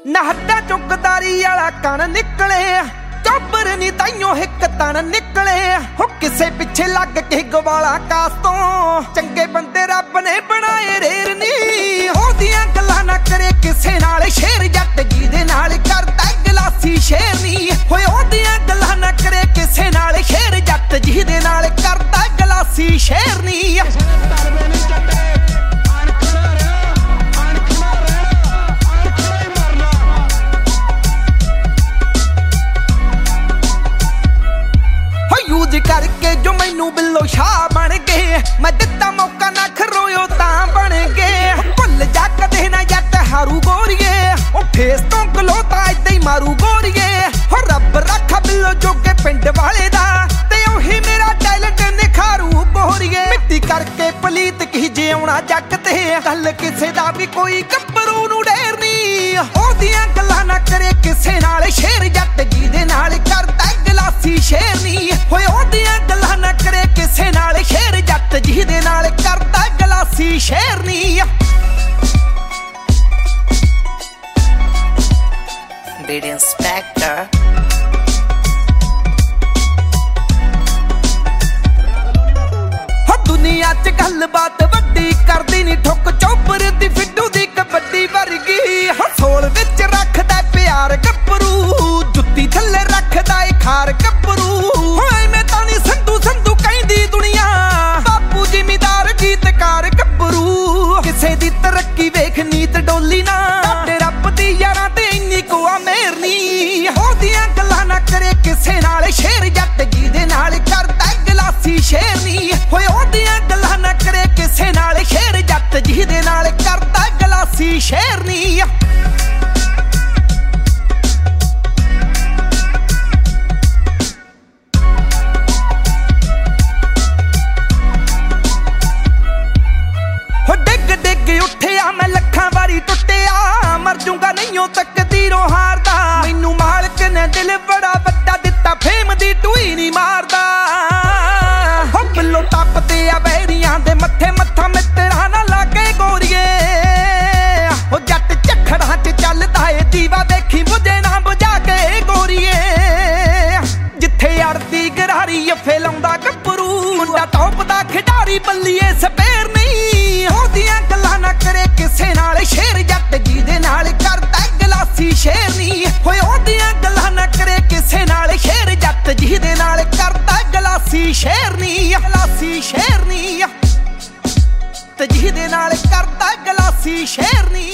ਨਹੱਡਾ ਚੁੱਕਦਾਰੀ ਵਾਲਾ ਕਣ ਨਿਕਲੇ ਚੋਬਰ ਨੀ ਤਾਈਓ ਇੱਕ ਤਣ ਨਿਕਲੇ ਹੋ ਕਿਸੇ ਪਿੱਛੇ ਲੱਗ ਕੇ ਗਵਾਲਾ ਕਾਸ ਤੋਂ ਚੰਗੇ ਬੰਦੇ ਰੱਬ ਨੇ ਬਣਾਏ ਰੇਰ ਨੀ ਉਹਦੀਆਂ ਗੱਲਾਂ ਨਾ ਕਰੇ ਕਿਸੇ ਨਾਲ ਸ਼ੇਰ ਜੱਟ ਜੀ ਦੇ ਨਾਲ ਕਰਦਾ ਗਲਾਸੀ ਸ਼ੇਰ ਨੀ ਹੋਏ ਉਹਦੀਆਂ ਗੱਲਾਂ ਨਾ ਕਰੇ ਕਿਸੇ ਨਾਲ ਸ਼ੇਰ ਜੱਟ ਜੀ ਦੇ ਨਾਲ ਕਰਦਾ ਗਲਾਸੀ ਸ਼ੇਰ ਨੀ करके जो मैनू बिल्लो शाह बन गए मैं दिता मौका ना खरोयो तां बन गए भुल जा कदे ना जट हारू गोरीए ओ फेस तो गलोता इदां ही मारू गोरीए हो रब रखा बिल्लो जोगे पिंड वाले दा ते ओही मेरा टैलेंट निखारू बोरीए मिट्टी करके पलीत की जिउणा जग ते गल किसे दा भी कोई गब्बरू नू ढेर नी ओदियां गल्लां ना करे किसे नाल शेर जट जी दे नाल करदा गलासी शेर नी होए ओदियां गल्लां ना करे किसे नाल शेर जट जी दे नाल करदा गलासी शेर नी Beat Inspector हो दुनिया च गल बात वड्डी करदी नी ठुक चौपर दी फिड्डू दी कबड्डी वर्गी हसोल विच रखदा प्यार गब्बरू जुत्ती थल्ले रखदा ए खार गब्बरू होए मैं तानी संधू संधू कहंदी दुनिया बापू जिमीदार गीतकार गब्बरू किसे दी तरक्की वेख नीत डोली ना ते रब दी यारां ते इन्नी को आ मेरनी ओदियां गल्लां ना करे किसे नाल शेर जट जी दे नाल करदा गलासी शेर नी होए ओदियां गल्लां ना करे किसे नाल शेर जट जी दे नाल करदा गलासी शेर नी मैं लखां वारी टुटिया मर जूंगा नहीं तकदीरों हारदा मैनू मालक ने दिल बड़ा वड्डा दिता फेम दी टूई नहीं मारदा हो बिल्लो टपते आ बैरियां दे मत्थे मत्था मित्तरा ना लागे गोरीए हो जट झखड़ां च चलदा ए दीवा देखी बुझे ना बुझा के गोरीए जिथे अड़दी गरारी अफे लाउंदा गब्बरू मुंडा टॉप दा खिडारी बल्लीए स्पेर नहीं ओदियां गल्लां ना करे किसे नाल शेर जट जी दे नाल करदा गलासी शेर नी होए ओदियां गल्लां ना करे किसे नाल शेर जट जी दे नाल करदा गलासी शेर नी ते जी दे नाल करदा गलासी शेर नी।